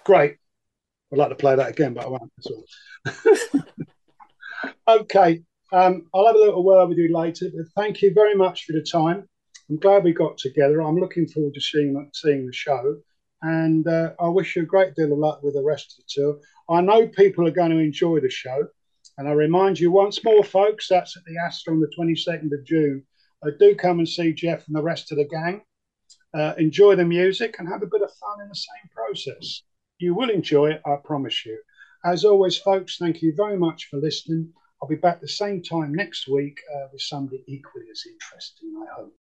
Great. I'd like to play that again, but I won't. That's all. Okay. I'll have a little word with you later, but thank you very much for the time. I'm glad we got together. I'm looking forward to seeing the show, and I wish you a great deal of luck with the rest of the tour. I know people are going to enjoy the show, and I remind you once more, folks, that's at the Astor on the 22nd of June. Do come and see Jeff and the rest of the gang. Enjoy the music and have a bit of fun in the same process. You will enjoy it, I promise you. As always, folks, thank you very much for listening. I'll be back the same time next week with somebody equally as interesting, I hope.